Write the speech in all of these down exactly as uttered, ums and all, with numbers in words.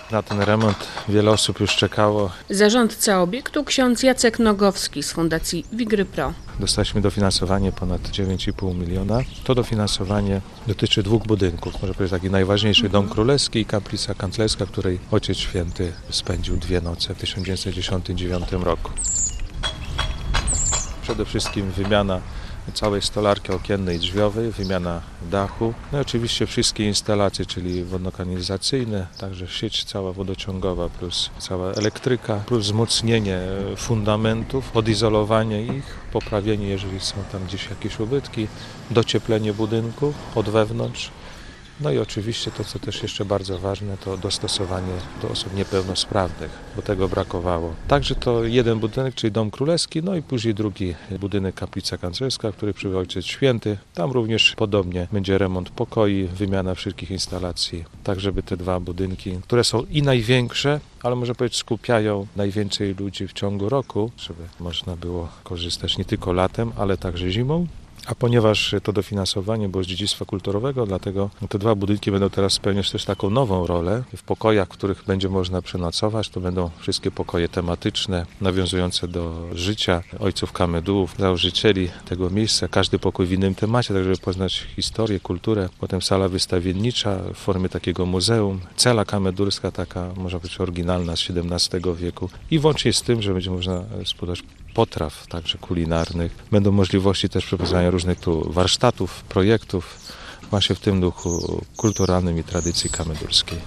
Na ten remont wiele osób już czekało. Zarządca obiektu ksiądz Jacek Nogowski z Fundacji Wigry Pro. Dostaliśmy dofinansowanie ponad dziewięć i pół miliona. To dofinansowanie dotyczy dwóch budynków. Może powiedzieć taki najważniejszy mhm. Dom Królewski i Kaplica Kanclerska, w której Ojciec Święty spędził dwie noce w tysiąc dziewięćset dziesiątym dziewiątym roku. Przede wszystkim wymiana całej stolarki okiennej i drzwiowej, wymiana dachu, no i oczywiście wszystkie instalacje, czyli wodno-kanalizacyjne, także sieć cała wodociągowa plus cała elektryka, plus wzmocnienie fundamentów, odizolowanie ich, poprawienie, jeżeli są tam gdzieś jakieś ubytki, docieplenie budynku od wewnątrz. No i oczywiście to, co też jeszcze bardzo ważne, to dostosowanie do osób niepełnosprawnych, bo tego brakowało. Także to jeden budynek, czyli Dom Królewski, no i później drugi budynek Kaplica Kanclerska, który przybył Ojciec Święty. Tam również podobnie będzie remont pokoi, wymiana wszystkich instalacji, tak żeby te dwa budynki, które są i największe, ale można powiedzieć skupiają najwięcej ludzi w ciągu roku, żeby można było korzystać nie tylko latem, ale także zimą. A ponieważ to dofinansowanie było z dziedzictwa kulturowego, dlatego te dwa budynki będą teraz spełniać też taką nową rolę. W pokojach, w których będzie można przenocować, to będą wszystkie pokoje tematyczne, nawiązujące do życia ojców kamedułów, założycieli tego miejsca. Każdy pokój w innym temacie, tak żeby poznać historię, kulturę. Potem sala wystawiennicza w formie takiego muzeum. Cela kamedurska, taka można powiedzieć oryginalna z siedemnastego wieku. I włącznie z tym, że będzie można spodobać potraw, także kulinarnych. Będą możliwości też przeprowadzania różnych tu warsztatów, projektów właśnie w tym duchu kulturalnym i tradycji kamedurskiej.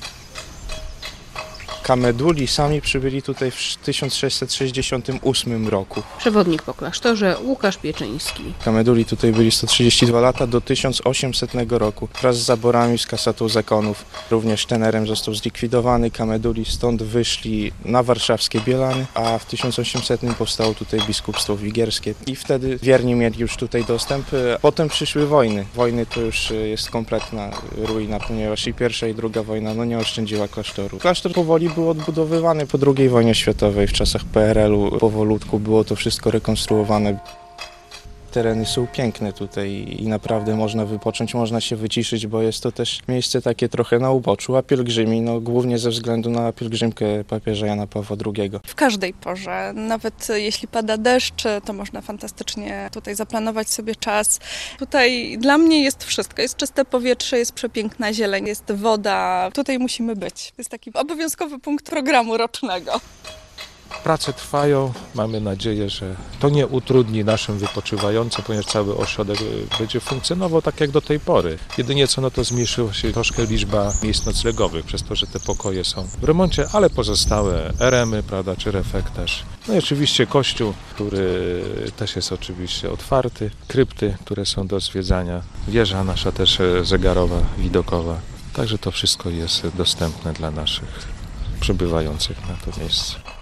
Kameduli sami przybyli tutaj w tysiąc sześćset sześćdziesiątym ósmym roku. Przewodnik po klasztorze Łukasz Pieczyński. Kameduli tutaj byli sto trzydzieści dwa lata do tysiąc osiemsetnego roku. Wraz z zaborami, z kasatą zakonów. Również tenerem został zlikwidowany. Kameduli stąd wyszli na warszawskie Bielany, a w tysiąc osiemsetnym powstało tutaj biskupstwo wigierskie. I wtedy wierni mieli już tutaj dostęp. Potem przyszły wojny. Wojny to już jest kompletna ruina, ponieważ i pierwsza i druga wojna no, nie oszczędziła klasztoru. Klasztor powoli był odbudowywany po drugiej wojnie światowej, w czasach P R L u. Powolutku było to wszystko rekonstruowane. Tereny są piękne tutaj i naprawdę można wypocząć, można się wyciszyć, bo jest to też miejsce takie trochę na uboczu, a pielgrzymi, no głównie ze względu na pielgrzymkę papieża Jana Pawła drugiego. W każdej porze, nawet jeśli pada deszcz, to można fantastycznie tutaj zaplanować sobie czas. Tutaj dla mnie jest wszystko, jest czyste powietrze, jest przepiękna zieleń, jest woda, tutaj musimy być. To jest taki obowiązkowy punkt programu rocznego. Prace trwają, mamy nadzieję, że to nie utrudni naszym wypoczywającym, ponieważ cały ośrodek będzie funkcjonował tak jak do tej pory. Jedynie co, no to zmniejszyła się troszkę liczba miejsc noclegowych, przez to, że te pokoje są w remoncie, ale pozostałe eremy, prawda, czy refektarz. No i oczywiście kościół, który też jest oczywiście otwarty, krypty, które są do zwiedzania, wieża nasza też zegarowa, widokowa. Także to wszystko jest dostępne dla naszych przybywających na to miejsce.